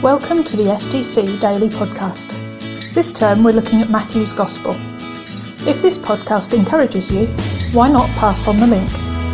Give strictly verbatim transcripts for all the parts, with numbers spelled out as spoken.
Welcome to the S T C Daily Podcast. This term we're looking at Matthew's Gospel. If this podcast encourages you, why not pass on the link?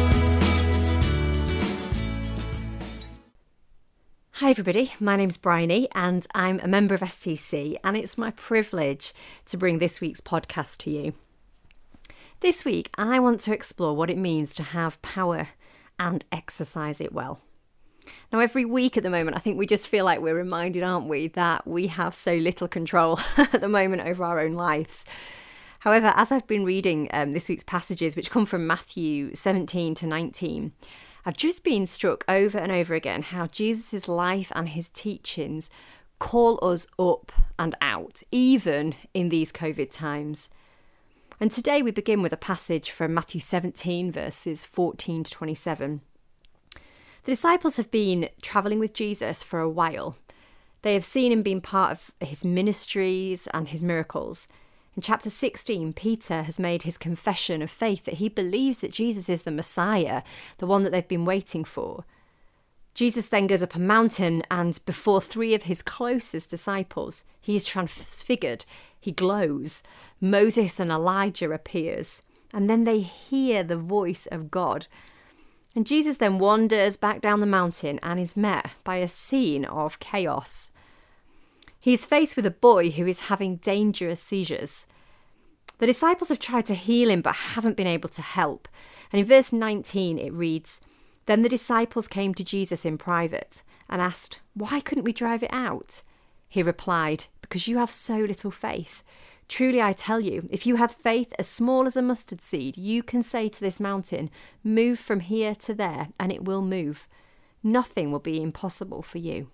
Hi everybody, my name's Bryony and I'm a member of S T C, and it's my privilege to bring this week's podcast to you. This week I want to explore what it means to have power and exercise it well. Now, every week at the moment, I think we just feel like we're reminded, aren't we, that we have so little control at the moment over our own lives. However, as I've been reading um, this week's passages, which come from Matthew seventeen to nineteen, I've just been struck over and over again how Jesus' life and his teachings call us up and out, even in these COVID times. And today we begin with a passage from Matthew seventeen, verses fourteen to twenty-seven. The disciples have been travelling with Jesus for a while. They have seen him being part of his ministries and his miracles. In chapter sixteen, Peter has made his confession of faith that he believes that Jesus is the Messiah, the one that they've been waiting for. Jesus then goes up a mountain, and before three of his closest disciples, he is transfigured. He glows. Moses and Elijah appears, and then they hear the voice of God. And Jesus then wanders back down the mountain and is met by a scene of chaos. He is faced with a boy who is having dangerous seizures. The disciples have tried to heal him but haven't been able to help. And in verse nineteen it reads, "Then the disciples came to Jesus in private and asked, 'Why couldn't we drive it out?' He replied, 'Because you have so little faith. Truly I tell you, if you have faith as small as a mustard seed, you can say to this mountain, move from here to there, and it will move. Nothing will be impossible for you.'"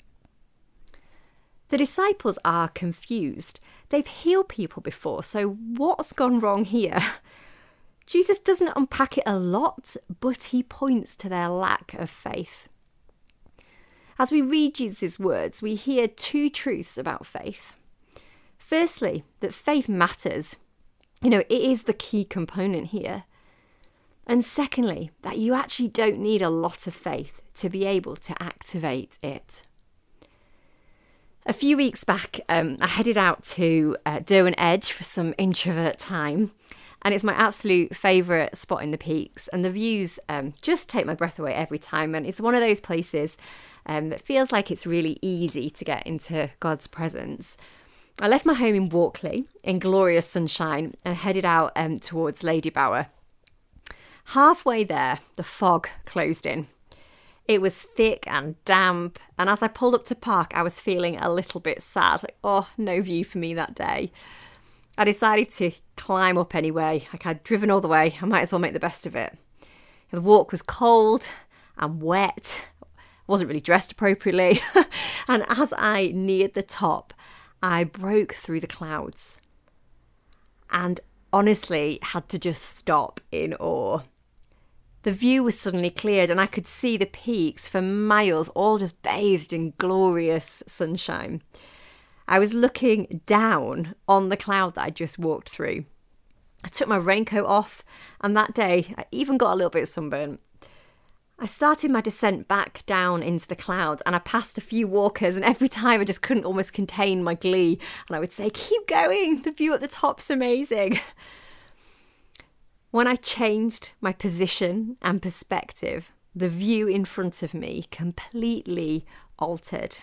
The disciples are confused. They've healed people before, so what's gone wrong here? Jesus doesn't unpack it a lot, but he points to their lack of faith. As we read Jesus' words, we hear two truths about faith. Firstly, that faith matters. You know, it is the key component here. And secondly, that you actually don't need a lot of faith to be able to activate it. A few weeks back, um, I headed out to uh, Derwent Edge for some introvert time. And it's my absolute favourite spot in the peaks. And the views um, just take my breath away every time. And it's one of those places um, that feels like it's really easy to get into God's presence. I left my home in Walkley in glorious sunshine and headed out um, towards Ladybower. Halfway there, the fog closed in. It was thick and damp, and as I pulled up to park, I was feeling a little bit sad. Like, oh, no view for me that day. I decided to climb up anyway. Like, I'd driven all the way, I might as well make the best of it. The walk was cold and wet. I wasn't really dressed appropriately. And as I neared the top, I broke through the clouds and honestly had to just stop in awe. The view was suddenly cleared and I could see the peaks for miles, all just bathed in glorious sunshine. I was looking down on the cloud that I just walked through. I took my raincoat off, and that day I even got a little bit sunburnt. I started my descent back down into the clouds, and I passed a few walkers, and every time I just couldn't almost contain my glee. And I would say, keep going, the view at the top's amazing. When I changed my position and perspective, the view in front of me completely altered.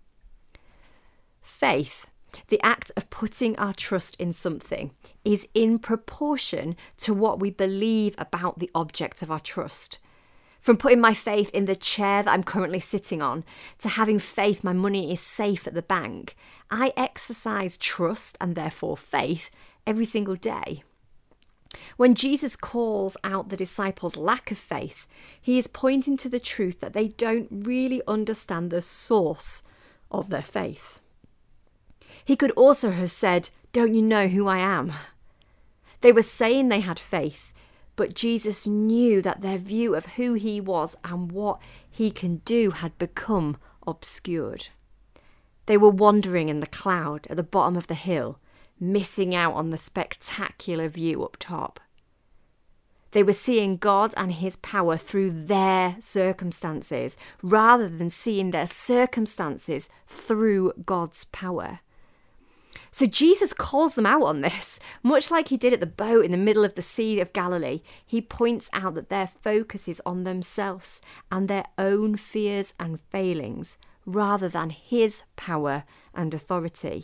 Faith, the act of putting our trust in something, is in proportion to what we believe about the object of our trust. From putting my faith in the chair that I'm currently sitting on to having faith my money is safe at the bank, I exercise trust and therefore faith every single day. When Jesus calls out the disciples' lack of faith, he is pointing to the truth that they don't really understand the source of their faith. He could also have said, "Don't you know who I am?" They were saying they had faith, but Jesus knew that their view of who he was and what he can do had become obscured. They were wandering in the cloud at the bottom of the hill, missing out on the spectacular view up top. They were seeing God and his power through their circumstances rather than seeing their circumstances through God's power. So Jesus calls them out on this, much like he did at the boat in the middle of the Sea of Galilee. He points out that their focus is on themselves and their own fears and failings rather than his power and authority.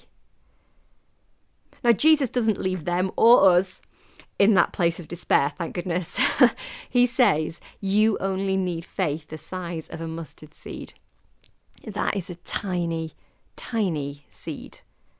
Now, Jesus doesn't leave them or us in that place of despair, thank goodness. He says, you only need faith the size of a mustard seed. That is a tiny, tiny seed.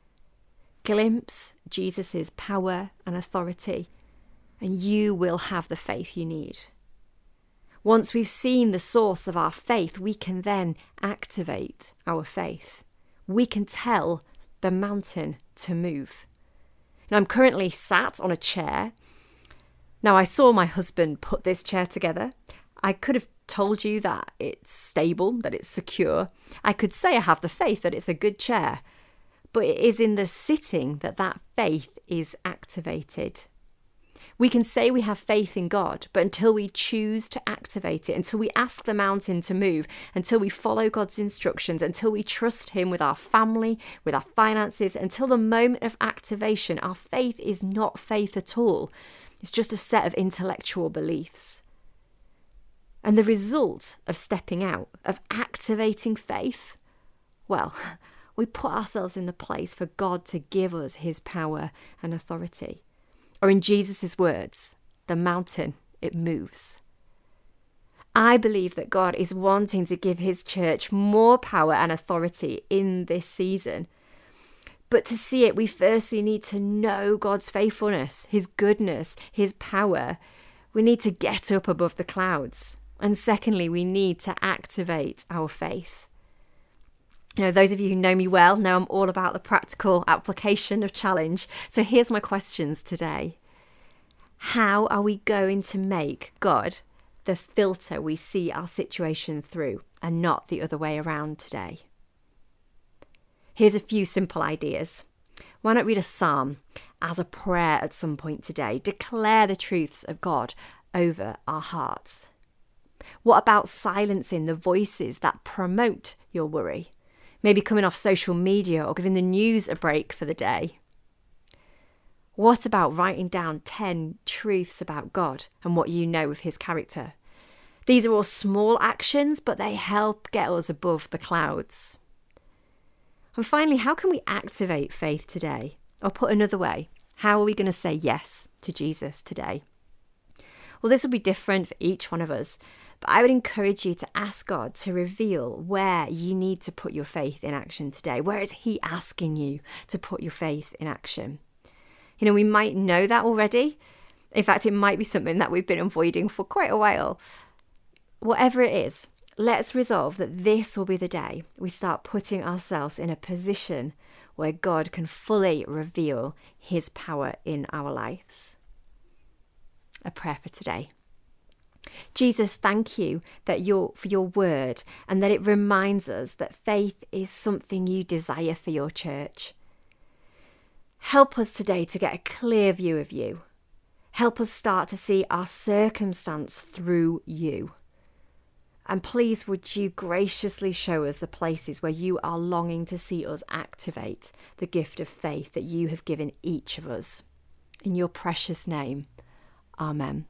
Glimpse Jesus' power and authority, and you will have the faith you need. Once we've seen the source of our faith, we can then activate our faith. We can tell the mountain to move. Now, I'm currently sat on a chair. Now, I saw my husband put this chair together. I could have told you that it's stable, that it's secure. I could say I have the faith that it's a good chair. But it is in the sitting that that faith is activated. We can say we have faith in God, but until we choose to activate it, until we ask the mountain to move, until we follow God's instructions, until we trust him with our family, with our finances, until the moment of activation, our faith is not faith at all. It's just a set of intellectual beliefs. And the result of stepping out, of activating faith, well, we put ourselves in the place for God to give us his power and authority. Or in Jesus' words, the mountain, it moves. I believe that God is wanting to give his church more power and authority in this season. But to see it, we firstly need to know God's faithfulness, his goodness, his power. We need to get up above the clouds. And secondly, we need to activate our faith. You know, those of you who know me well know I'm all about the practical application of challenge. So here's my questions today. How are we going to make God the filter we see our situation through and not the other way around today? Here's a few simple ideas. Why not read a psalm as a prayer at some point today? Declare the truths of God over our hearts. What about silencing the voices that promote your worry? Maybe coming off social media or giving the news a break for the day. What about writing down ten truths about God and what you know of his character? These are all small actions, but they help get us above the clouds. And finally, how can we activate faith today? Or put another way, how are we going to say yes to Jesus today? Well, this will be different for each one of us, but I would encourage you to ask God to reveal where you need to put your faith in action today. Where is he asking you to put your faith in action? You know, we might know that already. In fact, it might be something that we've been avoiding for quite a while. Whatever it is, let's resolve that this will be the day we start putting ourselves in a position where God can fully reveal his power in our lives. A prayer for today. Jesus, thank you that you're, for your word and that it reminds us that faith is something you desire for your church. Help us today to get a clear view of you. Help us start to see our circumstance through you. And please would you graciously show us the places where you are longing to see us activate the gift of faith that you have given each of us. In your precious name, amen.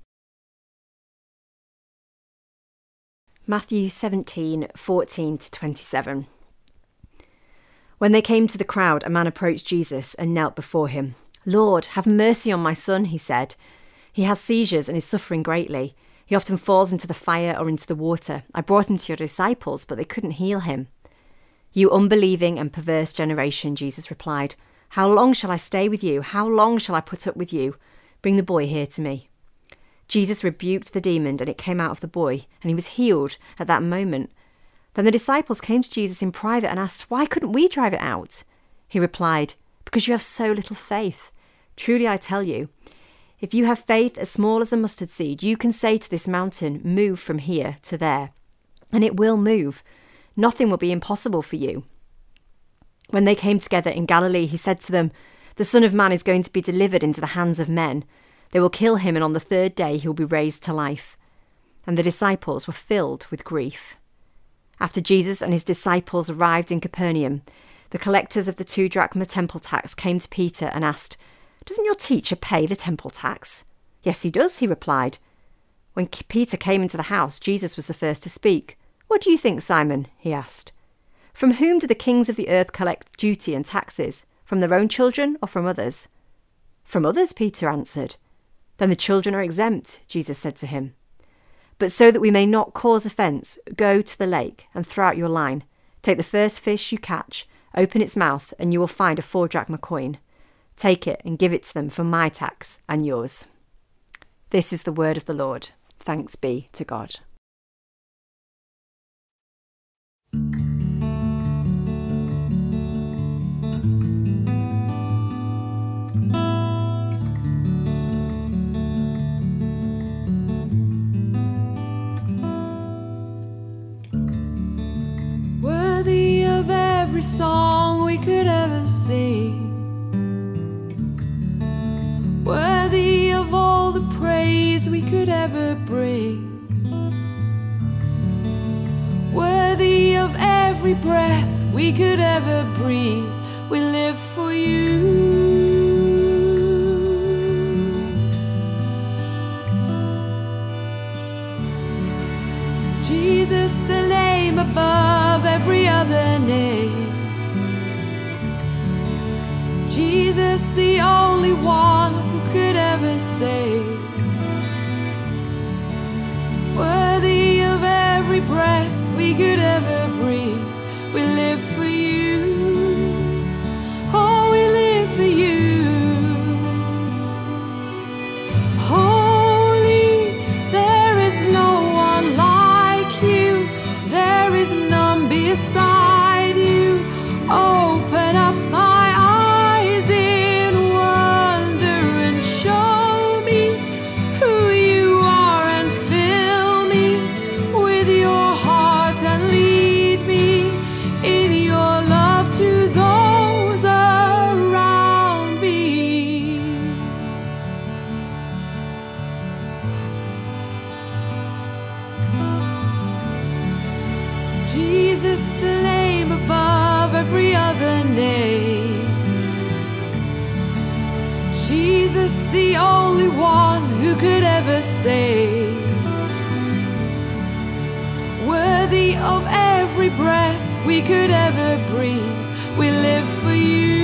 Matthew seventeen, fourteen to twenty-seven. When they came to the crowd, a man approached Jesus and knelt before him. "Lord, have mercy on my son," he said. "He has seizures and is suffering greatly. He often falls into the fire or into the water. I brought him to your disciples, but they couldn't heal him." "You unbelieving and perverse generation," Jesus replied. "How long shall I stay with you? How long shall I put up with you? Bring the boy here to me." Jesus rebuked the demon, and it came out of the boy, and he was healed at that moment. Then the disciples came to Jesus in private and asked, "Why couldn't we drive it out?" He replied, "Because you have so little faith. Truly I tell you, if you have faith as small as a mustard seed, you can say to this mountain, 'Move from here to there,' and it will move. Nothing will be impossible for you." When they came together in Galilee, he said to them, "The Son of Man is going to be delivered into the hands of men. They will kill him, and on the third day he will be raised to life." And the disciples were filled with grief. After Jesus and his disciples arrived in Capernaum, the collectors of the two drachma temple tax came to Peter and asked, "Doesn't your teacher pay the temple tax?" "Yes, he does," he replied. When Peter came into the house, Jesus was the first to speak. "What do you think, Simon?" he asked. "From whom do the kings of the earth collect duty and taxes? From their own children or from others?" "From others," Peter answered. "Then the children are exempt," Jesus said to him. "But so that we may not cause offence, go to the lake and throw out your line. Take the first fish you catch, open its mouth, and you will find a four drachma coin. Take it and give it to them for my tax and yours." This is the word of the Lord. Thanks be to God. Worthy of every song we could ever sing, worthy of all the praise we could ever bring, worthy of every breath we could ever breathe, we live for you. Jesus, the name above every other name, Jesus, the only one who could ever save, worthy of every breath we could ever breathe, we live for you. Oh, we live for you. Holy, there is no one like you, there is none beside you. Open up my eyes in wonder and show me who you are, and fill me with your heart and lead me in your love to those around me. Jesus, the name above every other name, Jesus, the only one who could ever save, worthy of every breath we could ever breathe, we live for you.